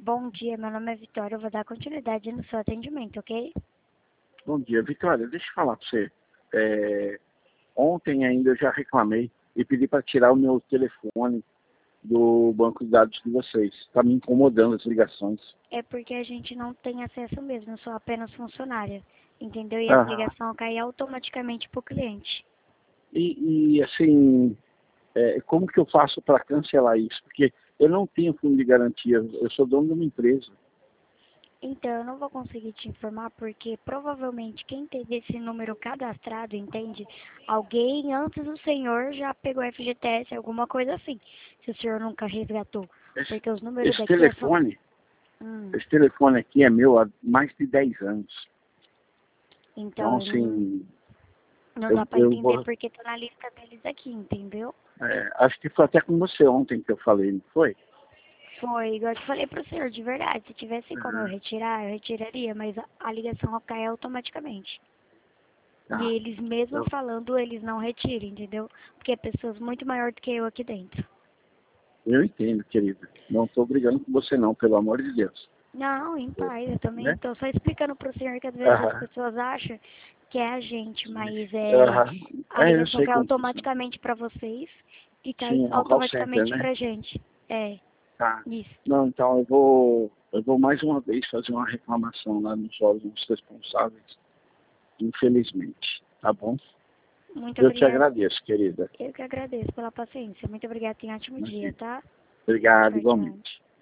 Bom dia, meu nome é Vitória, eu vou dar continuidade no seu atendimento, ok? Bom dia, Vitória. Deixa eu falar para você. Ontem ainda eu já reclamei e pedi para tirar o meu telefone do banco de dados de vocês. Está me incomodando as ligações. É porque a gente não tem acesso mesmo, eu sou apenas funcionária, entendeu? E as Aham. ligações caem automaticamente pro cliente. Assim, como que eu faço para cancelar isso? Porque eu não tenho fundo de garantia, eu sou dono de uma empresa. Então, eu não vou conseguir te informar porque provavelmente quem teve esse número cadastrado, entende? Alguém antes do senhor já pegou FGTS, alguma coisa assim, se o senhor nunca resgatou. Esse, Porque os números esse daqui é só... telefone, esse telefone aqui é meu há mais de 10 anos. Então, Então, assim, não dá eu, pra eu entender vou. porque tá na lista deles aqui, entendeu? Acho que foi até com você ontem que eu falei, não foi? Foi, igual eu te falei pro senhor, de verdade. Se tivesse como eu Aham. retirar, eu retiraria, mas a ligação cai automaticamente. E Tá. eles mesmo Eu, falando, eles não retiram, entendeu? Porque é pessoas muito maior do que eu aqui dentro. eu entendo, querida. Não estou brigando com você não, pelo amor de Deus. Não, em paz, eu também Né? tô só explicando pro senhor que às vezes as Aham. pessoas acham que é a gente, mas Aham. a Eu ligação sei cai como funciona. automaticamente pra vocês e cai Sim, é um call center, automaticamente né? pra gente. É, Tá. isso. Não, então eu vou mais uma vez fazer uma reclamação lá nos órgãos responsáveis, infelizmente. Tá bom? Muito Eu te obrigada. agradeço, querida. Eu que agradeço pela paciência. Muito obrigada, tenha um ótimo dia, Imagina. tá? Obrigado, Tchau, tchau. igualmente.